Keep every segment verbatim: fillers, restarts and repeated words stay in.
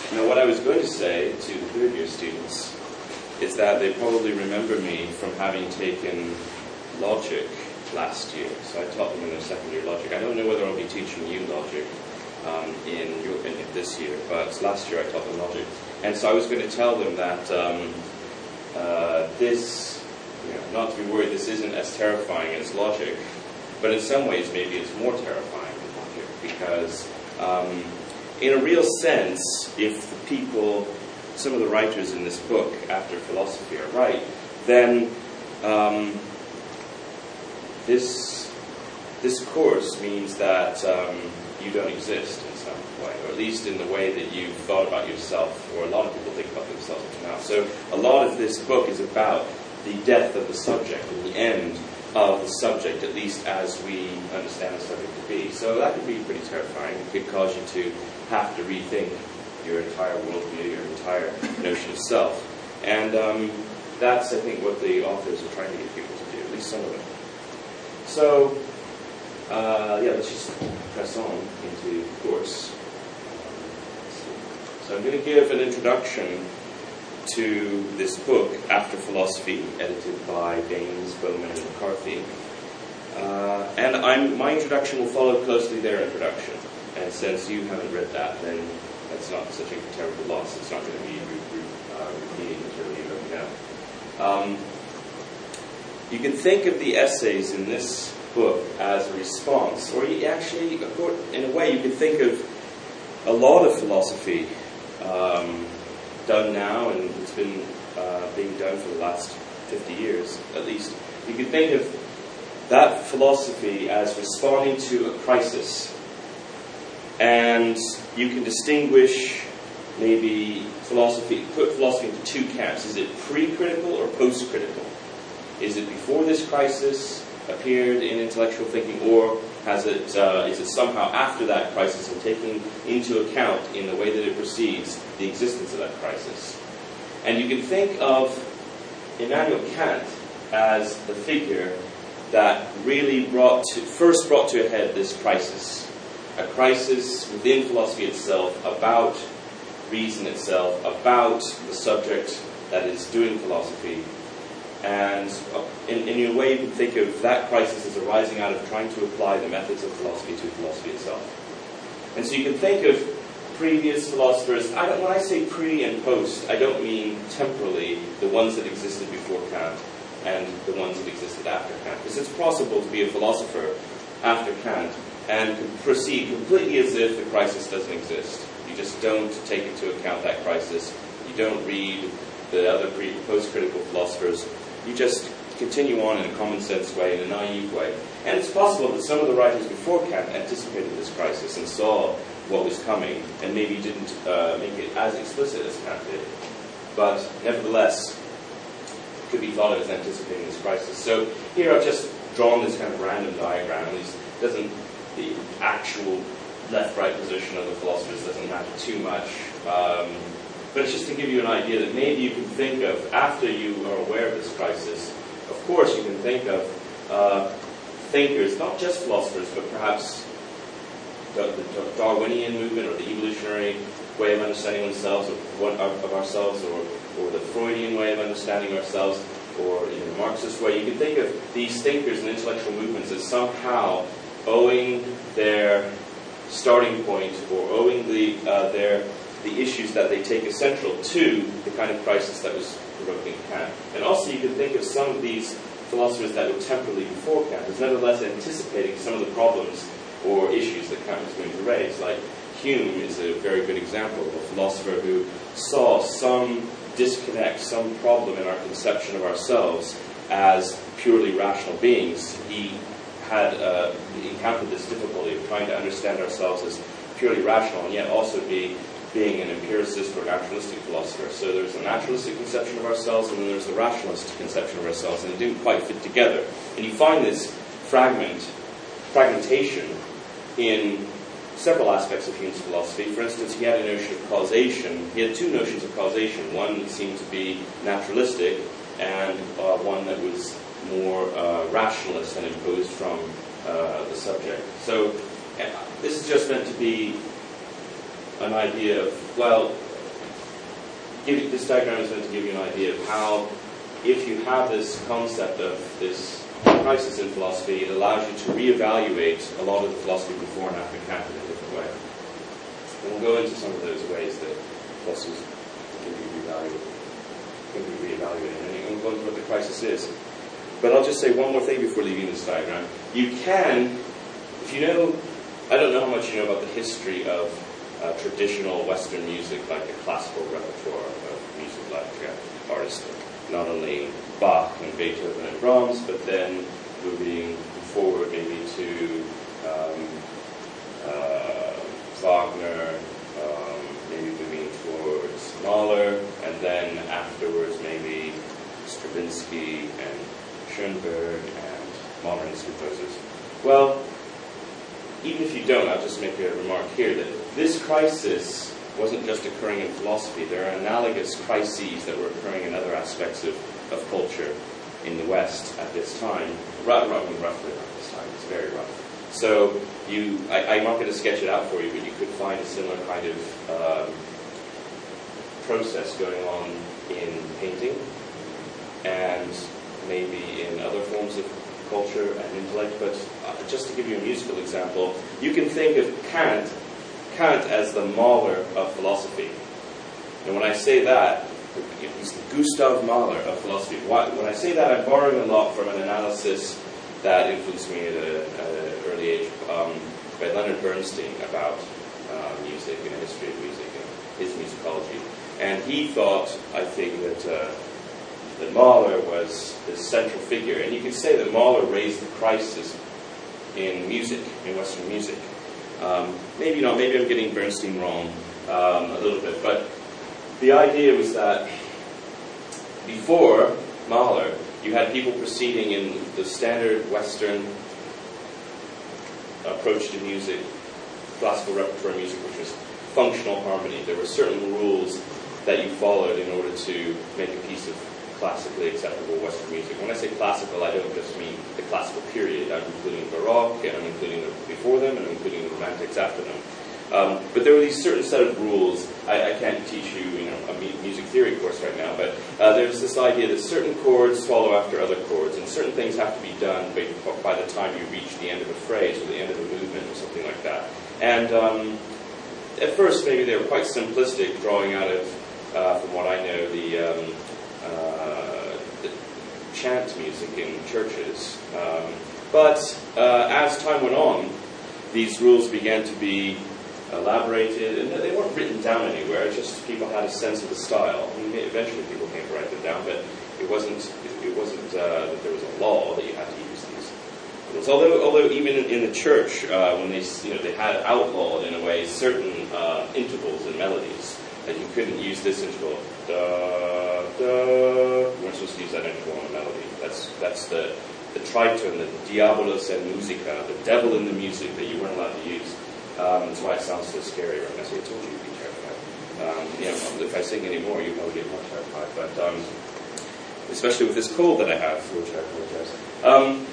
Now, what I was going to say to the third year students is that they probably remember me from having taken logic last year. So I taught them in their second year logic. I don't know whether I'll be teaching you logic um, in, your, in this year, but last year I taught them logic. And so I was going to tell them that um, uh, this, you know, not to be worried, this isn't as terrifying as logic, but in some ways maybe it's more terrifying than logic, because um, in a real sense, if the people, some of the writers in this book, After Philosophy, are right, then um, this this course means that um, you don't exist in some way, or at least in the way that you've thought about yourself, or a lot of people think about themselves up to now. So a lot of this book is about the death of the subject, and the end of the subject, at least as we understand the subject to be. So that could be pretty terrifying. It could cause you to have to rethink your entire worldview, your entire notion of self. And um, that's, I think, what the authors are trying to get people to do, at least some of them. So, uh, yeah, let's just press on into the course. So I'm going to give an introduction to this book, After Philosophy, edited by Baines, Bowman, and McCarthy. Uh, and I'm, my introduction will follow closely their introduction. And since you haven't read that, then that's not such a terrible loss. It's not going to be re- re- uh, repeating material you already know. Um, you can think of the essays in this book as a response, or you actually, in a way, you can think of a lot of philosophy um, done now, and it's been uh, being done for the last fifty years, at least. You can think of that philosophy as responding to a crisis. And you can distinguish maybe philosophy, put philosophy into two camps. Is it pre-critical or post-critical? Is it before this crisis appeared in intellectual thinking, or has it, uh, is it somehow after that crisis and taking into account in the way that it proceeds the existence of that crisis? And you can think of Immanuel Kant as the figure that really brought to, first brought to a head this crisis. A crisis within philosophy itself, about reason itself, about the subject that is doing philosophy. And in, in a way, you can think of that crisis as arising out of trying to apply the methods of philosophy to philosophy itself. And so you can think of previous philosophers. I don't, when I say pre and post, I don't mean temporally the ones that existed before Kant and the ones that existed after Kant. Because it's possible to be a philosopher after Kant and proceed completely as if the crisis doesn't exist. You just don't take into account that crisis. You don't read the other pre- post-critical philosophers. You just continue on in a common-sense way, in a naive way. And it's possible that some of the writers before Kant anticipated this crisis and saw what was coming, and maybe didn't uh, make it as explicit as Kant did. But nevertheless, it could be thought of as anticipating this crisis. So here I've just drawn this kind of random diagram. It doesn't the actual left-right position of the philosophers doesn't matter too much. Um, but it's just to give you an idea that maybe you can think of, after you are aware of this crisis, of course you can think of uh, thinkers, not just philosophers, but perhaps the, the Darwinian movement or the evolutionary way of understanding oneself, or what, of ourselves, or, or the Freudian way of understanding ourselves, or in the Marxist way. You can think of these thinkers and intellectual movements as somehow owing their starting point, or owing the uh, their the issues that they take as central to the kind of crisis that was provoking Kant. And also you can think of some of these philosophers that were temporally before Kant as nevertheless anticipating some of the problems or issues that Kant was going to raise. Like Hume is a very good example of a philosopher who saw some disconnect, some problem in our conception of ourselves as purely rational beings. He had uh, encountered this difficulty of trying to understand ourselves as purely rational and yet also be being an empiricist or naturalistic philosopher. So there's a naturalistic conception of ourselves and then there's a rationalist conception of ourselves, and it didn't quite fit together. And you find this fragment, fragmentation in several aspects of Hume's philosophy. For instance, he had a notion of causation. He had two notions of causation. One seemed to be naturalistic, and uh, one that was more uh, rationalist and imposed from uh, the subject. So uh, this is just meant to be an idea of, well, give you, this diagram is meant to give you an idea of how, if you have this concept of this crisis in philosophy, it allows you to reevaluate a lot of the philosophy before and after Kant in a different way. And we'll go into some of those ways that philosophers can be reevaluated, can be reevaluated, and we'll go into what the crisis is. But I'll just say one more thing before leaving this diagram. You can, if you know, I don't know how much you know about the history of uh, traditional Western music, like the classical repertoire of music, like uh, artists, not only Bach and Beethoven and Brahms, but then moving forward maybe to um, uh, Wagner, um, maybe moving towards Mahler, and then afterwards maybe Stravinsky and Schoenberg and modernist composers. Well, even if you don't, I'll just make a remark here that this crisis wasn't just occurring in philosophy. There are analogous crises that were occurring in other aspects of, of culture in the West at this time, rather roughly roughly around this time. It's very rough. So you, I, I'm not going to sketch it out for you, but you could find a similar kind of um, process going on in painting and maybe in other forms of culture and intellect. But uh, just to give you a musical example, you can think of Kant, Kant as the Mahler of philosophy. And when I say that, he's the Gustav Mahler of philosophy. When I say that, I'm borrowing a lot from an analysis that influenced me at, a, at an early age um, by Leonard Bernstein about uh, music and the history of music and his musicology. And he thought, I think, that uh, that Mahler was the central figure. And you could say that Mahler raised the crisis in music, in Western music. Um, maybe not, maybe I'm getting Bernstein wrong um, a little bit, but the idea was that before Mahler, you had people proceeding in the standard Western approach to music, classical repertoire music, which was functional harmony. There were certain rules that you followed in order to make a piece of classically acceptable Western music. When I say classical, I don't just mean the classical period. I'm including Baroque, and I'm including the before them, and I'm including the Romantics after them. Um, but there were these certain set of rules. I, I can't teach you, you know, a music theory course right now, but uh, there's this idea that certain chords follow after other chords, and certain things have to be done by, by the time you reach the end of a phrase or the end of a movement or something like that. And um, at first, maybe they were quite simplistic, drawing out of, uh, from what I know, the, um, uh, the chant music in churches. Um, but uh, as time went on, these rules began to be elaborated, and they weren't written down anywhere. It's just people had a sense of the style. I mean, eventually people came to write them down, but it wasn't. It wasn't uh, that there was a law that you had to use these rules. Although, although even in, in the church, uh, when they, you know, they had outlawed in a way certain uh, intervals and melodies that you couldn't use this interval. Da da. You weren't supposed to use that interval in a melody. That's that's the the tritone, the diabolus and musica, the devil in the music that you weren't allowed to use. Um, that's why it sounds so scary right now. So I told you you'd be terrified. Um, you know, if I sing anymore, you probably get more terrified. But um, especially with this cold that I have, for which I apologize. Um,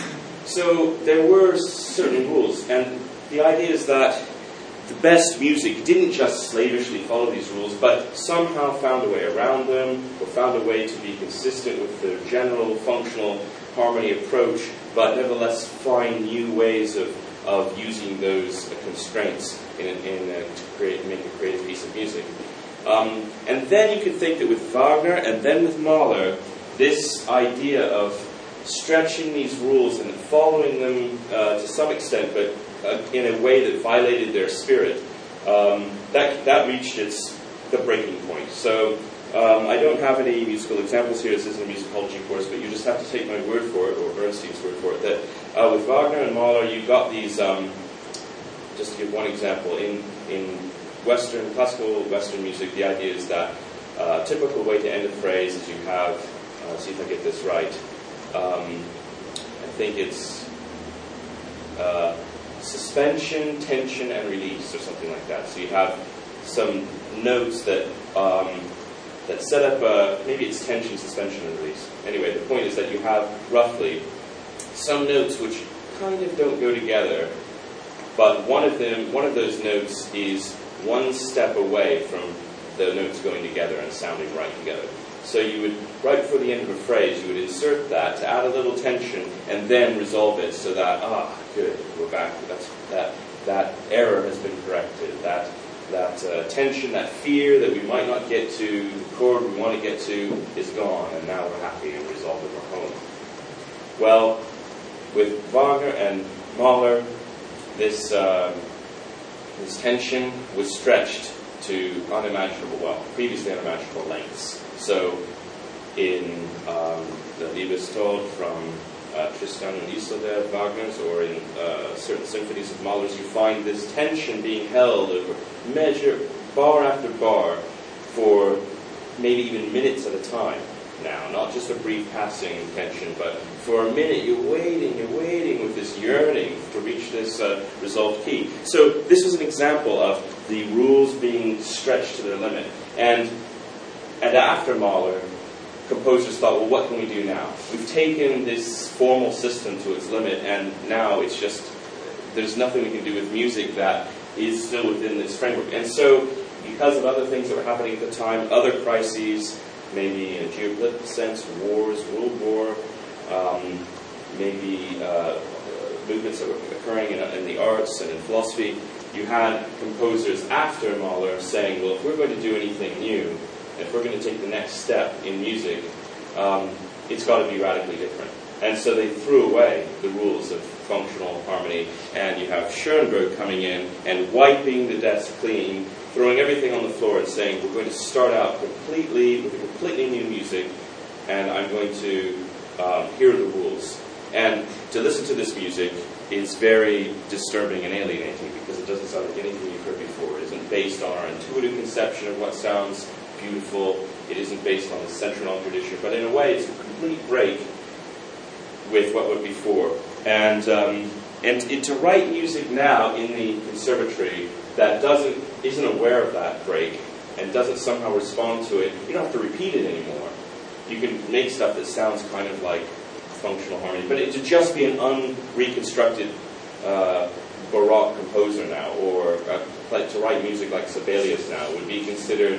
so there were certain rules, and the idea is that the best music didn't just slavishly follow these rules, but somehow found a way around them, or found a way to be consistent with the general functional harmony approach, but nevertheless find new ways of of using those uh, constraints in, in uh, to create, make a creative piece of music. Um, and then you could think that with Wagner and then with Mahler, this idea of stretching these rules and following them uh, to some extent, but uh, in a way that violated their spirit, um, that that reached its the breaking point. So um, I don't have any musical examples here. This isn't a musicology course, but you just have to take my word for it, or Bernstein's word for it, that Uh, with Wagner and Mahler, you got these, um, just to give one example, in, in Western, classical Western music, the idea is that a uh, typical way to end a phrase is you have, uh, let's see if I get this right, um, I think it's uh, suspension, tension, and release, or something like that. So you have some notes that um, that set up, a, maybe it's tension, suspension, and release. Anyway, the point is that you have roughly some notes which kind of don't go together, but one of them, one of those notes is one step away from the notes going together and sounding right together. So you would, right before the end of a phrase, you would insert that to add a little tension and then resolve it so that, ah, good, we're back. That's, that, that error has been corrected. That, that uh, tension, that fear that we might not get to, the chord we want to get to is gone, and now we're happy and resolved and we're home. Well, with Wagner and Mahler, this, uh, this tension was stretched to unimaginable, well, previously unimaginable lengths. So, in um, the Liebestod from uh, Tristan and Isolde, Wagner's, or in uh, certain symphonies of Mahler's, you find this tension being held over measure, bar after bar, for maybe even minutes at a time now. Not just a brief passing tension, but for a minute you're waiting, you're waiting with this yearning to reach this uh, resolved key. So this was an example of the rules being stretched to their limit. And And after Mahler, composers thought, well, what can we do now? We've taken this formal system to its limit, and now it's just, there's nothing we can do with music that is still within this framework. And so, because of other things that were happening at the time, other crises, maybe in a geopolitical sense, wars, World War, um, maybe uh, movements that were occurring in, in the arts and in philosophy, you had composers after Mahler saying, well, if we're going to do anything new, if we're going to take the next step in music, um, it's got to be radically different. And so they threw away the rules of functional harmony, and you have Schoenberg coming in and wiping the desk clean, throwing everything on the floor and saying, we're going to start out completely with a completely new music, and I'm going to um, here are the rules. And to listen to this music is very disturbing and alienating because it doesn't sound like anything you've heard before. It isn't based on our intuitive conception of what sounds beautiful. It isn't based on the central tradition, but in a way it's a complete break with what went before. And um, and it, to write music now in the conservatory that doesn't isn't aware of that break and doesn't somehow respond to it, you don't have to repeat it anymore. You can make stuff that sounds kind of like functional harmony, but it, to just be an unreconstructed uh, Baroque composer now, or uh, like to write music like Sibelius now, would be considered,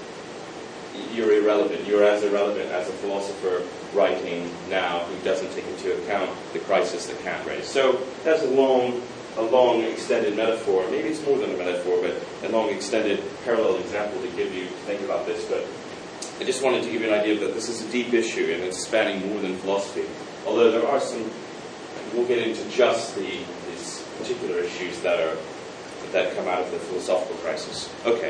you're irrelevant. You're as irrelevant as a philosopher writing now who doesn't take into account the crisis that Kant raised. So that's a long, a long extended metaphor. Maybe it's more than a metaphor, but a long extended parallel example to give you to think about this. But I just wanted to give you an idea that this is a deep issue and it's spanning more than philosophy. Although there are some, we'll get into just the these particular issues that are that come out of the philosophical crisis. Okay.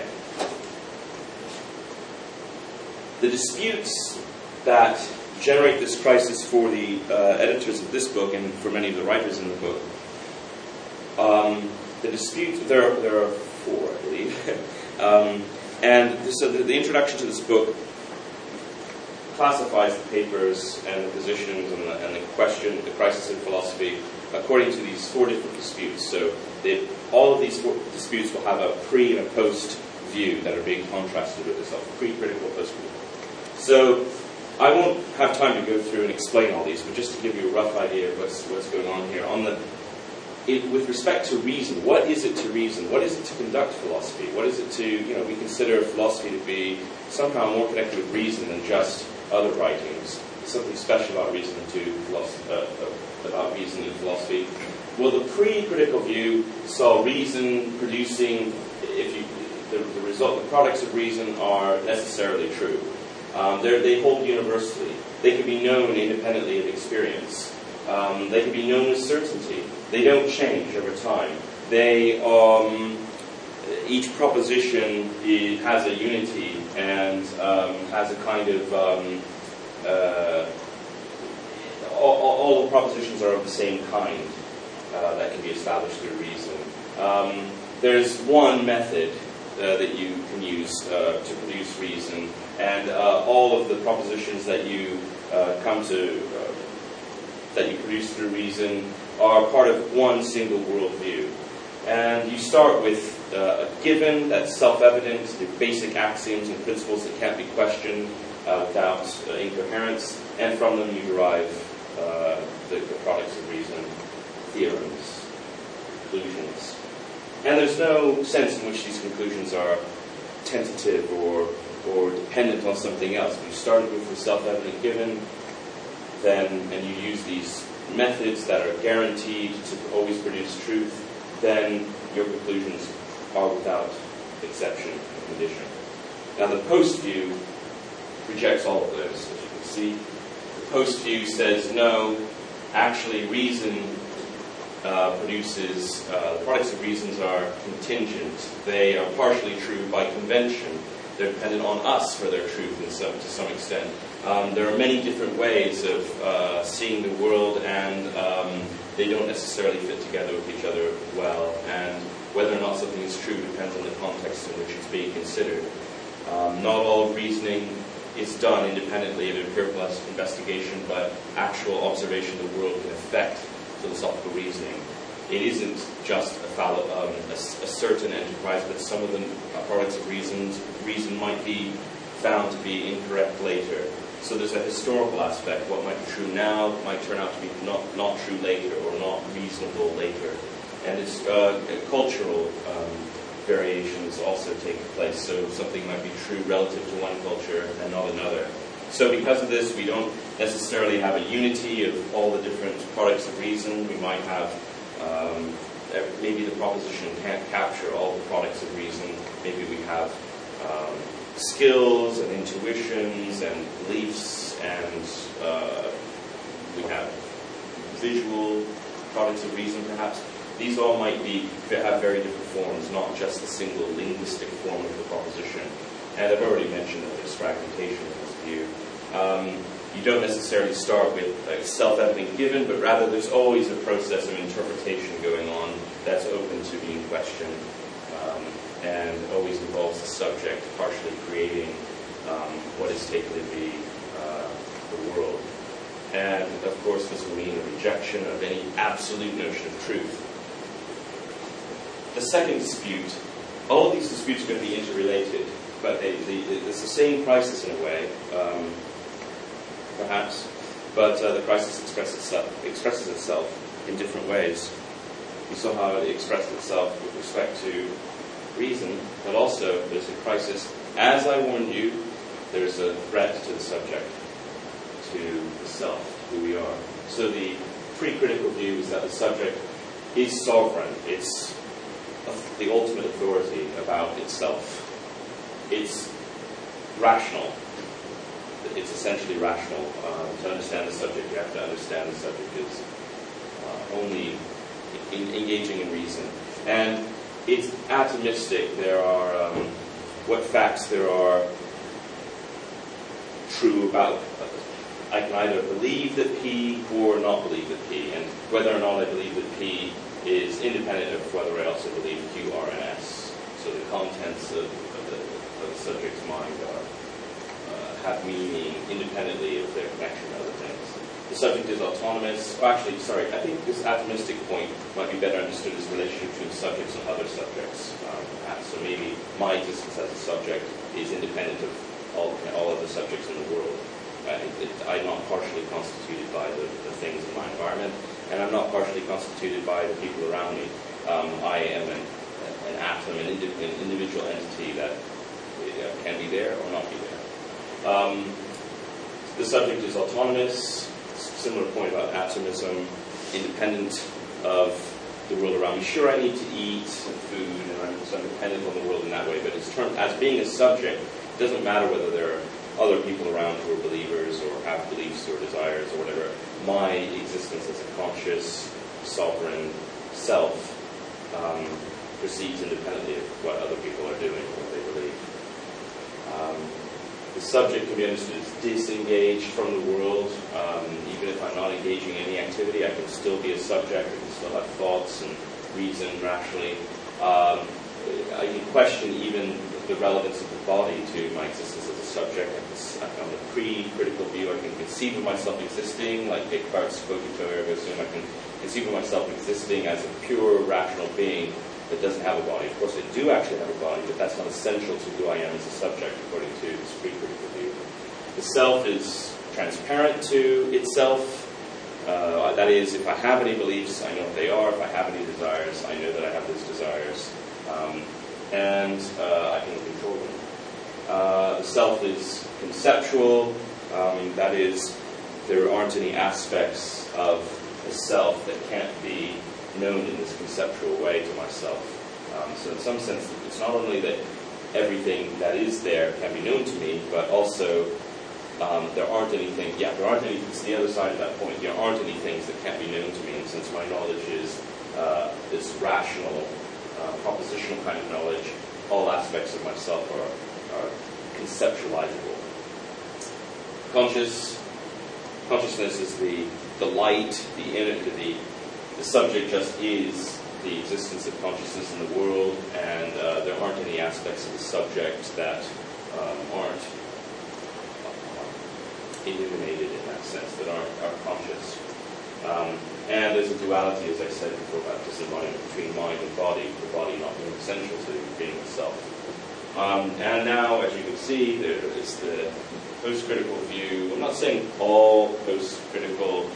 The disputes that generate this crisis for the uh, editors of this book and for many of the writers in the book, um, the disputes, there are, there are four, I believe. um, and so the, the introduction to this book classifies the papers and the positions and the, and the question, the crisis in philosophy, according to these four different disputes. So they, all of these four disputes will have a pre and a post view that are being contrasted with itself, pre-critical, post-critical. So I won't have time to go through and explain all these, but just to give you a rough idea of what's, what's going on here. On the, it, with respect to reason, what is it to reason? What is it to conduct philosophy? What is it to, you know, we consider philosophy to be somehow more connected with reason than just other writings. There's something special about reason to philosophy, uh, about reason in philosophy. Well, the pre-critical view saw reason producing, if you, the, the result, the products of reason are necessarily true. Um, they hold universally. They can be known independently of experience. Um, they can be known with certainty. They don't change over time. They, um, each proposition is, has a unity and um, has a kind of, um, uh, all, all the propositions are of the same kind uh, that can be established through reason. Um, there's one method Uh, that you can use uh, to produce reason, and uh, all of the propositions that you uh, come to, uh, that you produce through reason, are part of one single worldview. And you start with uh, a given that's self-evident, the basic axioms and principles that can't be questioned uh, without uh, incoherence, and from them you derive uh, the, the products of reason, theorems, conclusions. And there's no sense in which these conclusions are tentative or or dependent on something else. If you started with the self-evident given, then and you use these methods that are guaranteed to always produce truth, then your conclusions are without exception and condition. Now the post view rejects all of those, as you can see. The post view says no, actually reason uh, produces, uh, the products of reasons are contingent. They are partially true by convention. They're dependent on us for their truth in some, to some extent. Um, there are many different ways of uh, seeing the world, and um, they don't necessarily fit together with each other well. And whether or not something is true depends on the context in which it's being considered. Um, not all reasoning is done independently of empirical investigation, but actual observation of the world can affect philosophical reasoning. It isn't just a, fallo- um, a, a certain enterprise, but some of the products of reasons, reason might be found to be incorrect later. So there's a historical aspect. What might be true now might turn out to be not, not true later, or not reasonable later. And it's uh, cultural um, variations also take place. So something might be true relative to one culture and not another. So because of this, we don't necessarily have a unity of all the different products of reason. We might have Um, maybe the proposition can't capture all the products of reason. Maybe we have um, skills and intuitions and beliefs, and uh, we have visual products of reason, perhaps. These all might be have very different forms, not just a single linguistic form of the proposition. And I've already mentioned that there's fragmentation in this view. Um, You don't necessarily start with a self-evident given, but rather there's always a process of interpretation going on that's open to being questioned, um, and always involves the subject partially creating um, what is taken to be uh, the world. And, of course, this will mean a rejection of any absolute notion of truth. The second dispute, all of these disputes are going to be interrelated, but they, they, it's the same crisis in a way. Um, perhaps, but uh, the crisis expresses itself, expresses itself in different ways. We saw how it expressed itself with respect to reason, but also there's a crisis. As I warned you, there's a threat to the subject, to the self, who we are. So the pre-critical view is that the subject is sovereign. It's the ultimate authority about itself. It's rational. It's essentially rational. Um, to understand the subject, you have to understand the subject is uh, only in, engaging in reason. And it's atomistic. There are um, what facts there are true about. Uh, I can either believe that P or not believe that P, and whether or not I believe that P is independent of whether I also believe Q, R, and S. So the contents of, of, the, of the subject's mind are have meaning independently of their connection to other things. The subject is autonomous. Oh, actually, sorry, I think this atomistic point might be better understood as relationship between subjects and other subjects, um, perhaps. So maybe my existence as a subject is independent of all, all other subjects in the world. Uh, it, it, I'm not partially constituted by the, the things in my environment, and I'm not partially constituted by the people around me. Um, I am an, an atom, an, indi- an individual entity that uh, can be there or not be there. Um, the subject is autonomous, similar point about atomism, independent of the world around me. Sure, I need to eat food, and I'm, so I'm dependent on the world in that way, but it's term, as being a subject, it doesn't matter whether there are other people around who are believers or have beliefs or desires or whatever. My existence as a conscious, sovereign self um, proceeds independently of what other people are doing, what they believe. Um, The subject can be understood as disengaged from the world. Um, even if I'm not engaging in any activity, I can still be a subject. I can still have thoughts and reason rationally. Um, I can question even the relevance of the body to my existence as a subject. I can, on the pre-critical view, I can conceive of myself existing, like Descartes' cogito ergo sum. I can conceive of myself existing as a pure rational being that doesn't have a body. Of course, I do actually have a body, but that's not essential to who I am as a subject, according to this pre-critical view. The self is transparent to itself. Uh, that is, if I have any beliefs, I know what they are. If I have any desires, I know that I have those desires. Um, and uh, I can control them. Uh, the self is conceptual. Um, that is, there aren't any aspects of the self that can't be known in this conceptual way to myself. Um, so in some sense, it's not only that everything that is there can be known to me, but also um, there aren't anything, yeah, there aren't any, it's the other side of that point, there aren't any things that can't be known to me, and since my knowledge is uh, this rational, uh, propositional kind of knowledge, all aspects of myself are, are conceptualizable. Conscious, consciousness is the, the light, the inner, the, the subject just is the existence of consciousness in the world, and uh, there aren't any aspects of the subject that um, aren't uh, illuminated in that sense, that aren't, aren't conscious. Um, and there's a duality, as I said before, about disembodiment between mind and body, the body not being essential to being itself. Um, and now, as you can see, there is the post-critical view. I'm not saying all post-critical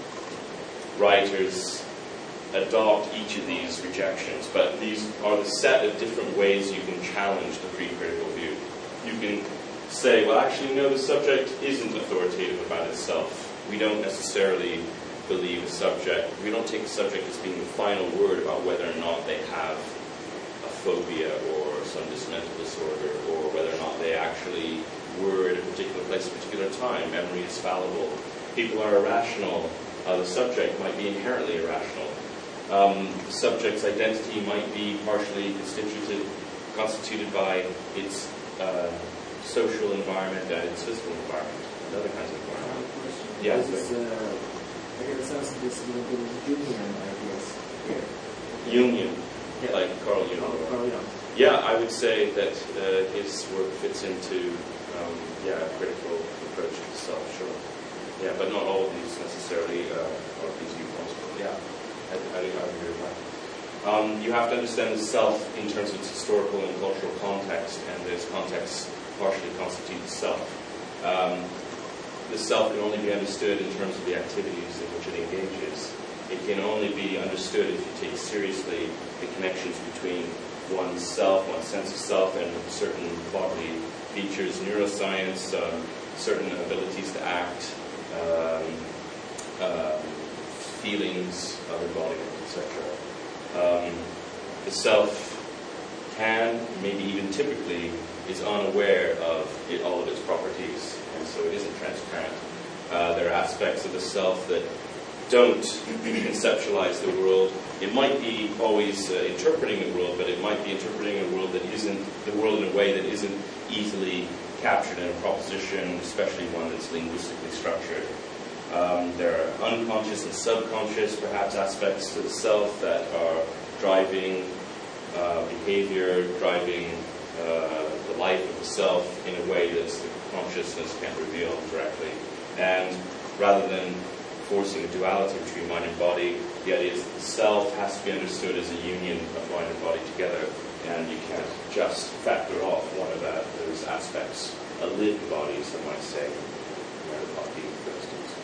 writers adopt each of these rejections, but these are the set of different ways you can challenge the pre-critical view. You can say, well, actually, no, the subject isn't authoritative about itself. We don't necessarily believe the subject, we don't take the subject as being the final word about whether or not they have a phobia or some mental disorder, or whether or not they actually were at a particular place at a particular time. Memory is fallible. People are irrational. Uh, the subject might be inherently irrational. Um, the subject's identity might be partially constituted, constituted by its uh, social environment and its physical environment, and other kinds of environment. Yeah, this is, uh, I get a sense of this little bit of Jungian ideas here. Jungian, yeah. Like Carl Jung. Oh, Carl Jung. Yeah, I would say that uh, his work fits into um, yeah, a critical approach to the self, sure. Yeah, but not all of these necessarily uh, are these viewpoints. But yeah. I, I, I agree with that. Um, you have to understand the self in terms of its historical and cultural context, and this context partially constitutes the self. Um, the self can only be understood in terms of the activities in which it engages. It can only be understood if you take seriously the connections between one's self, one's sense of self, and certain bodily features, neuroscience, um, certain abilities to act, um, uh, feelings of embodiment, et cetera. Um, the self can, maybe even typically, is unaware of it, all of its properties, and so it isn't transparent. Uh, there are aspects of the self that don't conceptualize the world. It might be always uh, interpreting the world, but it might be interpreting a world that isn't, the world in a way that isn't easily captured in a proposition, especially one that's linguistically structured. Um, there are unconscious and subconscious, perhaps, aspects to the self that are driving uh, behavior, driving uh, the life of the self in a way that the consciousness can't reveal directly. And rather than forcing a duality between mind and body, the idea is that the self has to be understood as a union of mind and body together, and you can't just factor off one of that, those aspects. A lived body, some might say, Merleau-Ponty, for instance.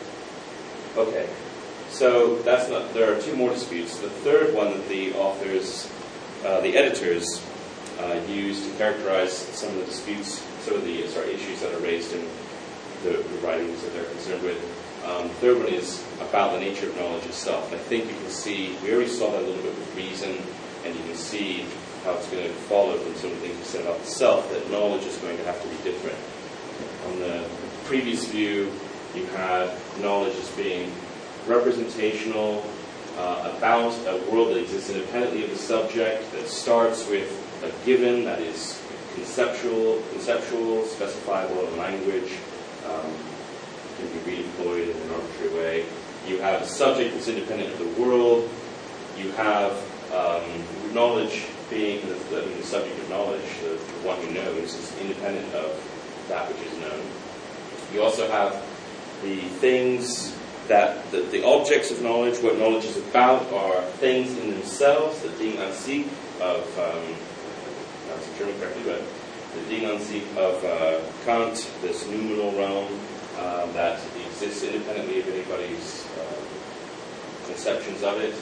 Okay, so that's not. There are two more disputes. The third one that the authors, uh, the editors, uh, use to characterize some of the disputes, some of the sorry issues that are raised in the, the writings that they're concerned with. Um, the third one is about the nature of knowledge itself. And I think you can see, we already saw that a little bit with reason, and you can see how it's going to follow from some of the things we said about the self, that knowledge is going to have to be different. On the previous view, you had knowledge as being representational, uh, about a world that exists independently of the subject, that starts with a given that is conceptual, conceptual, specifiable in language, um, can be redeployed in an arbitrary way. You have a subject that's independent of the world. You have um, knowledge being the, the, the subject of knowledge, the, the one who knows, is independent of that which is known. You also have the things that, the, the objects of knowledge, what knowledge is about, are things in themselves, the Ding an sich of, um, not the German correctly, but the Ding an sich of uh, Kant, this noumenal realm, Um, that exists independently of anybody's uh, conceptions of it.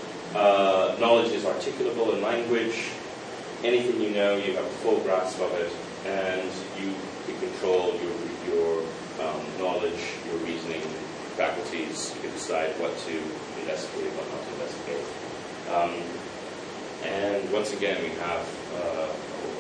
Uh, knowledge is articulable in language. Anything you know, you have a full grasp of it, and you decide what to investigate, what not to investigate. Um, and once again, we have uh,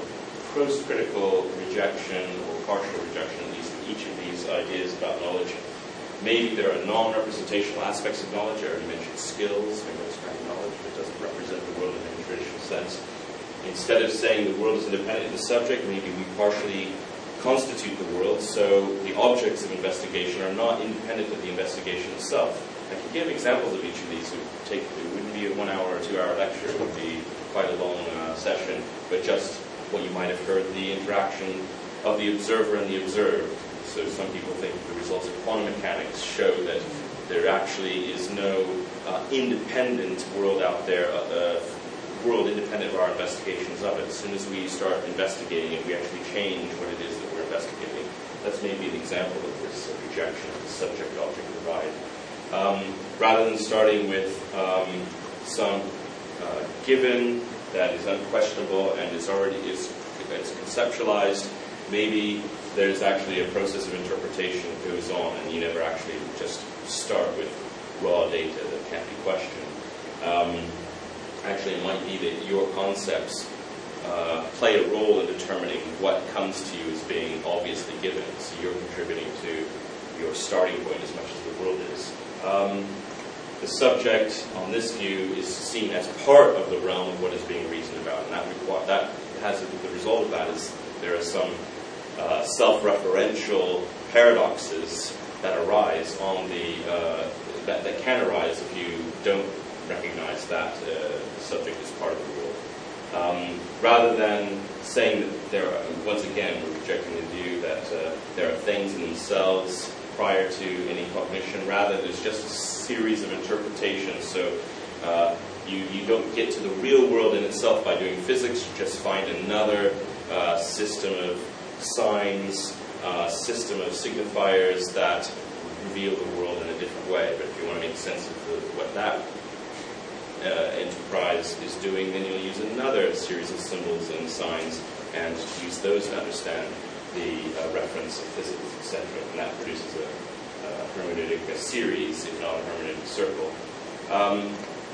post-critical rejection or partial rejection, at least in each of these ideas about knowledge. Maybe there are non-representational aspects of knowledge. I already mentioned skills. Maybe it's kind of knowledge that doesn't represent the world in any traditional sense. Instead of saying the world is independent of the subject, maybe we partially constitute the world, so the objects of investigation are not independent of the investigation itself. I can give examples of each of these. It would take, it wouldn't be a one hour or two hour lecture. It would be quite a long uh, session, but just what you might have heard, the interaction of the observer and the observed. So some people think the results of quantum mechanics show that there actually is no uh, independent world out there, uh, world independent of our investigations of it. As soon as we start investigating it, we actually change what it is that we're investigating. That's maybe an example of this rejection of the subject-object divide. Um, rather than starting with um, some uh, given that is unquestionable and is already is it's conceptualized, maybe there's actually a process of interpretation that goes on, and you never actually just start with raw data that can't be questioned. Um, actually, it might be that your concepts uh, play a role in determining what comes to you as being obviously given. So you're contributing to your starting point as much as the world is. Um, the subject on this view is seen as part of the realm of what is being reasoned about, and that, require, that has the result of that is there are some uh, self-referential paradoxes that arise on the uh, that, that can arise if you don't recognize that uh, the subject is part of the world. Um, rather than saying that there are, once again, we're rejecting the view that uh, there are things in themselves prior to any cognition. Rather, there's just a series of interpretations. So uh, you, you don't get to the real world in itself by doing physics. You just find another uh, system of signs, uh, system of signifiers that reveal the world in a different way. But if you want to make sense of the, what that uh, enterprise is doing, then you'll use another series of symbols and signs and use those to understand the uh, reference of physics, et cetera. And that produces a, a hermeneutic, a series, if not a hermeneutic circle. Um,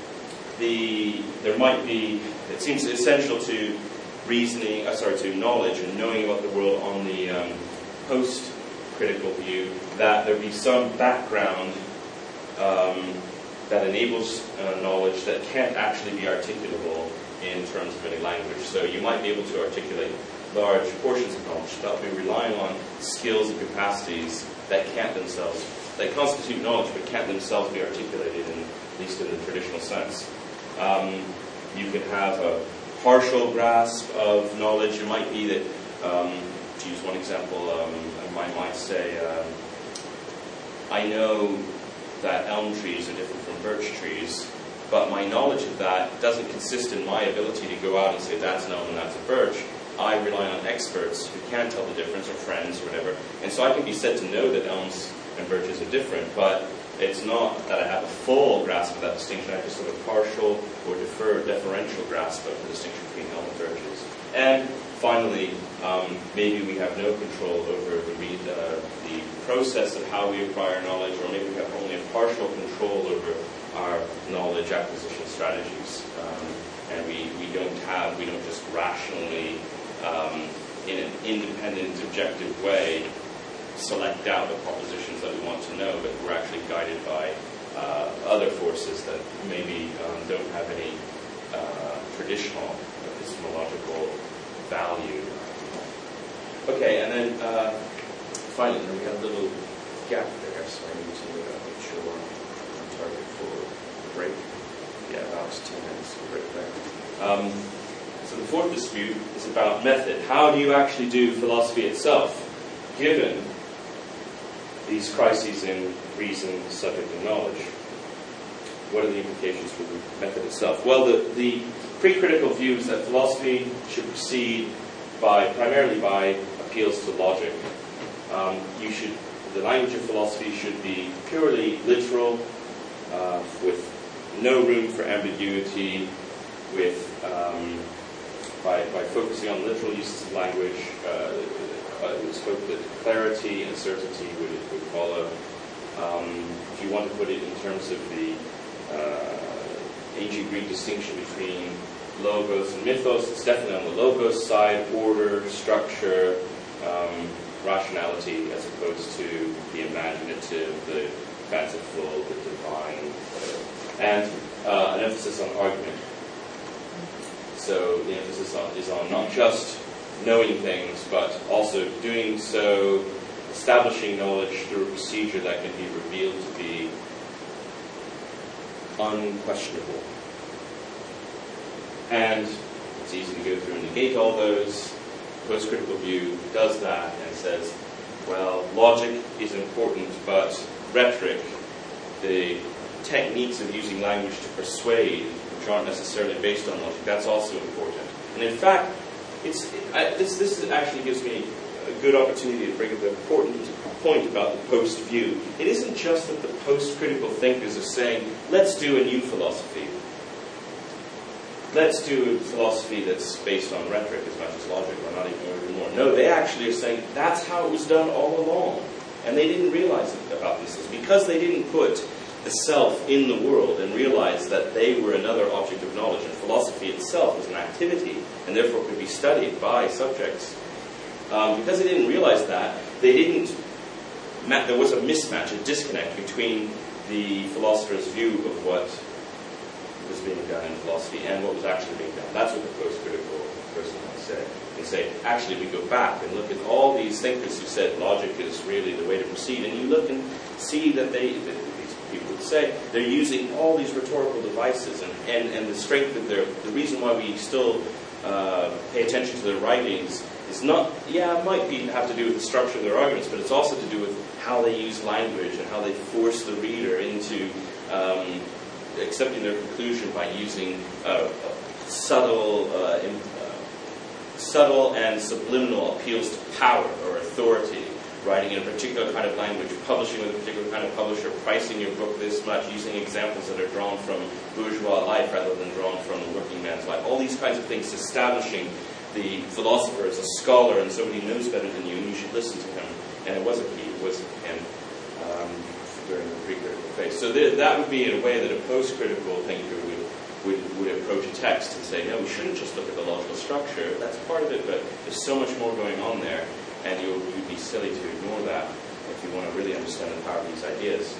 the there might be, it seems essential to reasoning, uh, sorry, to knowledge and knowing about the world on the um, post-critical view, that there be some background um, that enables uh, knowledge that can't actually be articulable in terms of any language. So you might be able to articulate large portions of knowledge without be relying on skills and capacities that can't themselves, that constitute knowledge but can't themselves be articulated, in, at least in the traditional sense. Um, you can have a partial grasp of knowledge. It might be that, um, to use one example, um, I might say, um, I know that elm trees are different from birch trees, but my knowledge of that doesn't consist in my ability to go out and say that's an elm and that's a birch. I rely on experts who can tell the difference, or friends, or whatever. And so I can be said to know that elms and birches are different, but it's not that I have a full grasp of that distinction. I have just sort of partial or deferred, deferential grasp of the distinction between elm and birches. And finally, um, maybe we have no control over the, read, uh, the process of how we acquire knowledge, or maybe we have only a partial control over our knowledge acquisition strategies. Um, and we, we don't have, we don't just rationally, um, in an independent, objective way, select out the propositions that we want to know, but we're actually guided by uh, other forces that maybe um, don't have any uh, traditional epistemological value. Okay, and then uh, finally, we have a little gap there, so I need to uh, make sure I'm targeted for a break. Yeah, about ten minutes for break there. Um, so the fourth dispute is about method. How do you actually do philosophy itself, given these crises in reason, subject, and knowledge? What are the implications for the method itself? Well, the, the pre-critical view is that philosophy should proceed by primarily by appeals to logic. Um, you should, the language of philosophy should be purely literal, uh, with no room for ambiguity, with um, by, by focusing on literal uses of language. Uh, it was hoped that clarity and certainty would, would follow. Um, if you want to put it in terms of the uh, ancient Greek distinction between logos and mythos, it's definitely on the logos side, order, structure, um, rationality, as opposed to the imaginative, the fanciful, the divine, whatever. And uh, an emphasis on argument. So the emphasis on, is on not just knowing things, but also doing so, establishing knowledge through a procedure that can be revealed to be unquestionable. And it's easy to go through and negate all those. Post-critical view does that and says, well, logic is important, but rhetoric, the techniques of using language to persuade, which aren't necessarily based on logic, that's also important. And in fact, it's I, this this actually gives me a good opportunity to bring up the important point about the post view. It isn't just that the post-critical thinkers are saying, let's do a new philosophy. Let's do a philosophy that's based on rhetoric as much as logic, or not even more. No, they actually are saying that's how it was done all along. And they didn't realize about this. It's because they didn't put the self in the world and realize that they were another object of knowledge, and philosophy itself was an activity and therefore could be studied by subjects. Um, because they didn't realize that, they didn't. Ma- there was a mismatch, a disconnect between the philosopher's view of what was being done in philosophy and what was actually being done. That's what the post-critical person might say. They say, actually, we go back and look at all these thinkers who said logic is really the way to proceed, and you look and see that they, that these people would say, they're using all these rhetorical devices, and, and, and the strength of their, the reason why we still uh, pay attention to their writings is not, yeah, it might be have to do with the structure of their arguments, but it's also to do with how they use language and how they force the reader into um, accepting their conclusion by using uh, subtle, uh, in, uh, subtle and subliminal appeals to power or authority, writing in a particular kind of language, publishing with a particular kind of publisher, pricing your book this much, using examples that are drawn from bourgeois life rather than drawn from the working man's life. All these kinds of things, establishing the philosopher as a scholar and somebody who knows better than you, and you should listen to him. And it wasn't he, it was him. Um, during the pre-critical phase. So th- that would be in a way that a post-critical thinker would, would, would approach a text and say, no, we shouldn't just look at the logical structure. That's part of it, but there's so much more going on there, and you'll, you'd be silly to ignore that if you want to really understand the power of these ideas.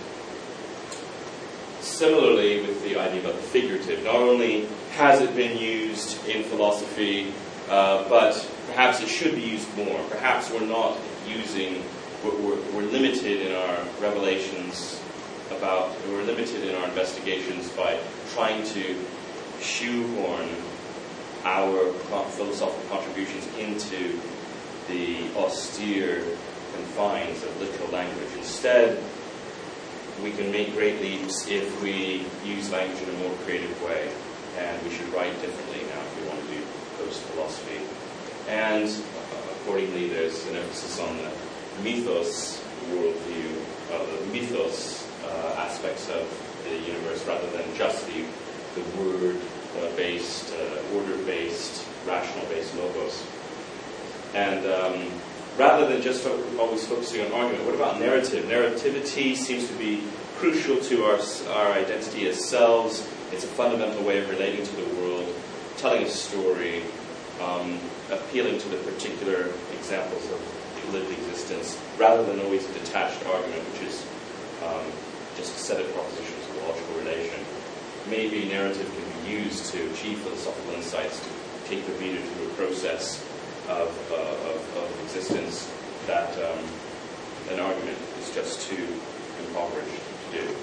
Similarly, with the idea about the figurative, not only has it been used in philosophy, uh, but perhaps it should be used more. Perhaps we're not using We're, we're limited in our revelations about, we're limited in our investigations by trying to shoehorn our philosophical contributions into the austere confines of literal language. Instead, we can make great leaps if we use language in a more creative way, and we should write differently now if we want to do post-philosophy. And uh, accordingly, there's an emphasis on the mythos worldview, uh, the mythos uh, aspects of the universe, rather than just the, the word-based, uh, order-based, rational-based logos. And um, rather than just fo- always focusing on argument, what about narrative? Narrativity seems to be crucial to our, our identity as selves. It's a fundamental way of relating to the world, telling a story, um, appealing to the particular examples of lived existence, rather than always a detached argument, which is um, just a set of propositions of logical relation. Maybe narrative can be used to achieve philosophical insights, to take the reader through a process of, uh, of, of existence that um, an argument is just too impoverished to do.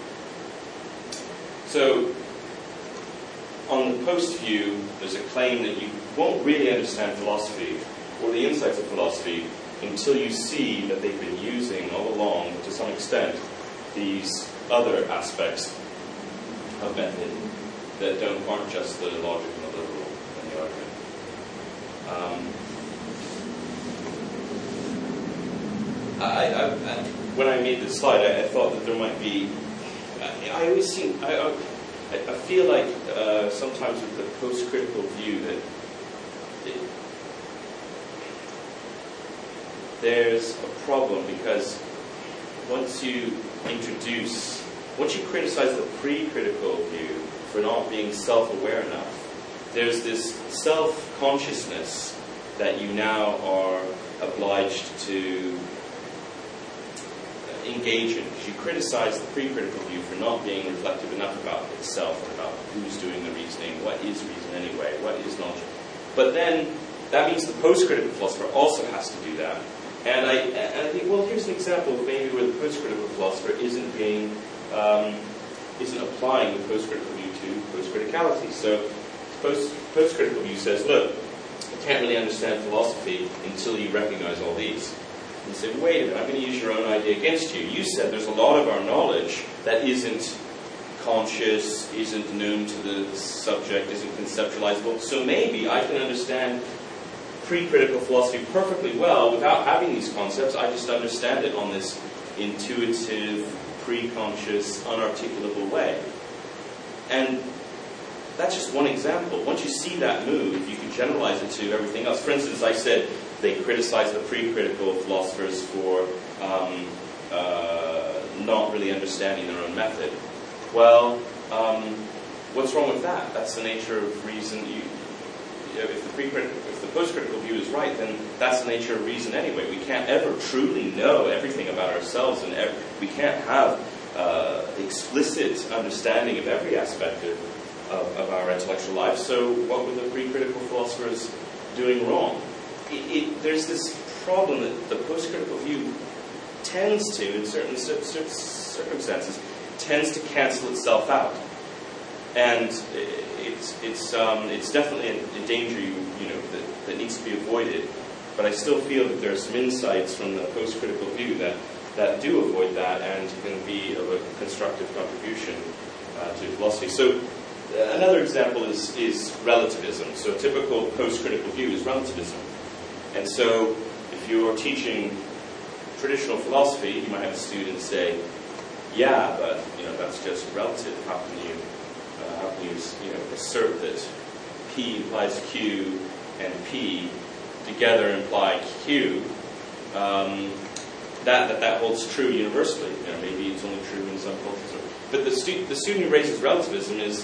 So, on the post view, there's a claim that you won't really understand philosophy or the insights of philosophy until you see that they've been using all along, to some extent, these other aspects of method that don't, aren't just the logic and the literal and the argument. Um, I, I, I, when I made this slide, I, I thought that there might be. I, I always seem. I, I, I feel like uh, sometimes with the post-critical view that it, there's a problem, because once you introduce, once you criticize the pre-critical view for not being self-aware enough, there's this self-consciousness that you now are obliged to engage in. You criticize the pre-critical view for not being reflective enough about itself, about who's doing the reasoning, what is reason anyway, what is knowledge. But then that means the post-critical philosopher also has to do that. And I, and I think, well, here's an example of maybe where the post-critical philosopher isn't being, um, isn't applying the post-critical view to post-criticality. So post, post-critical view says, look, you can't really understand philosophy until you recognize all these. And you say, wait a minute, I'm going to use your own idea against you. You said there's a lot of our knowledge that isn't conscious, isn't known to the subject, isn't conceptualizable. So maybe I can understand pre-critical philosophy perfectly well without having these concepts. I just understand it on this intuitive, pre-conscious, unarticulable way. And that's just one example. Once you see that move, you can generalize it to everything else. For instance, I said they criticize the pre-critical philosophers for um, uh, not really understanding their own method. Well, um, what's wrong with that? That's the nature of reason. You, if the pre-critical, if the post-critical view is right, then that's the nature of reason anyway. We can't ever truly know everything about ourselves, and ever, we can't have uh, explicit understanding of every aspect of, of, of our intellectual life. So, what were the pre-critical philosophers doing wrong? It, it, there's this problem that the post-critical view tends to, in certain, certain circumstances, tends to cancel itself out. And it's it's um, it's definitely a, a danger you, you know that, that needs to be avoided. But I still feel that there are some insights from the post-critical view that, that do avoid that and can be of a constructive contribution uh, to philosophy. So uh, another example is is relativism. So a typical post-critical view is relativism. And so if you're teaching traditional philosophy, you might have a student say, "Yeah, but you know that's just relative. How can you?" How can you, you know, assert that P implies Q and P together imply Q? Um, that, that that holds true universally. You know, maybe it's only true in some cultures. But the, stu- the student who raises relativism is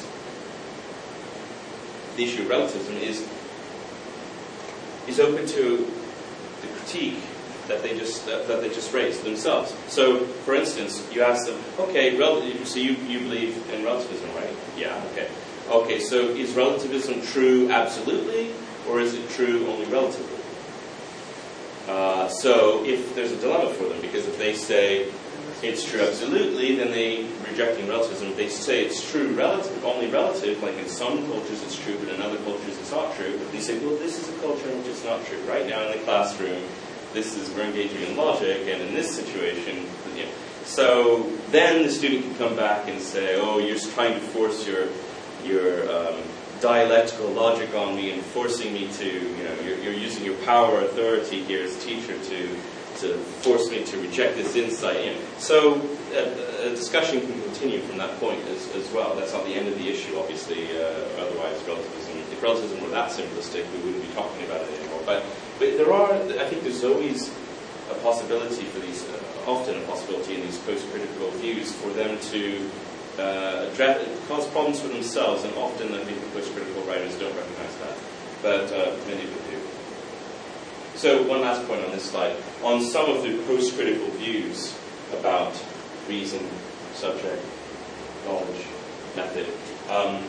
the issue of relativism is is open to the critique that they just uh, that they just raised themselves. So, for instance, you ask them, okay, rel- so you, you believe in relativism, right? Yeah, okay. Okay, so is relativism true absolutely, or is it true only relatively? Uh, so, if there's a dilemma for them, because if they say it's true absolutely, then they rejecting relativism. If they say it's true relative, only relative, like in some cultures it's true, but in other cultures it's not true, they say, well, this is a culture in which it's not true. Right now in the classroom, this is, we're engaging in logic, and in this situation, you know. So then the student can come back and say, oh, you're trying to force your your um, dialectical logic on me and forcing me to, you know, you're, you're using your power authority here as teacher to to force me to reject this insight. You know. So a, a discussion can continue from that point as, as well. That's not the end of the issue, obviously. Uh, otherwise, relativism, if relativism were that simplistic, we wouldn't be talking about it anymore. But But there are, I think there's always a possibility for these, uh, often a possibility in these post-critical views for them to uh, address, cause problems for themselves, and often I think the post-critical writers don't recognize that, but uh, many of them do. So one last point on this slide. On some of the post-critical views about reason, subject, knowledge, method, um,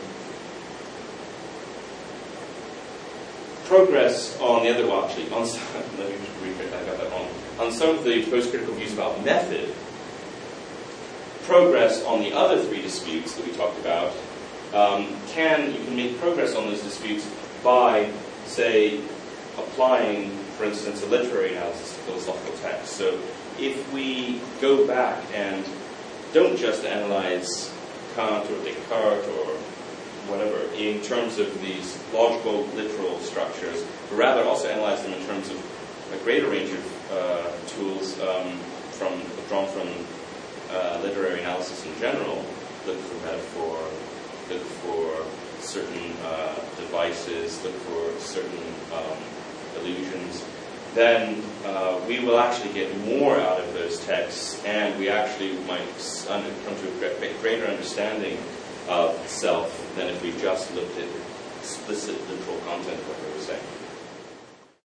progress on the other, well actually, on some, let me repeat, I got that wrong. On some of the post-critical views about method, progress on the other three disputes that we talked about, um, can, you can make progress on those disputes by, say, applying, for instance, a literary analysis to philosophical texts. So if we go back and don't just analyze Kant or Descartes or whatever, in terms of these logical, literal structures, but rather also analyze them in terms of a greater range of uh, tools um, from drawn from uh, literary analysis in general. Look for metaphor, look for certain uh, devices, look for certain um, illusions. Then uh, we will actually get more out of the those texts, and we actually might under, come to a greater understanding of self than if we just looked at explicit literal content of what they were saying.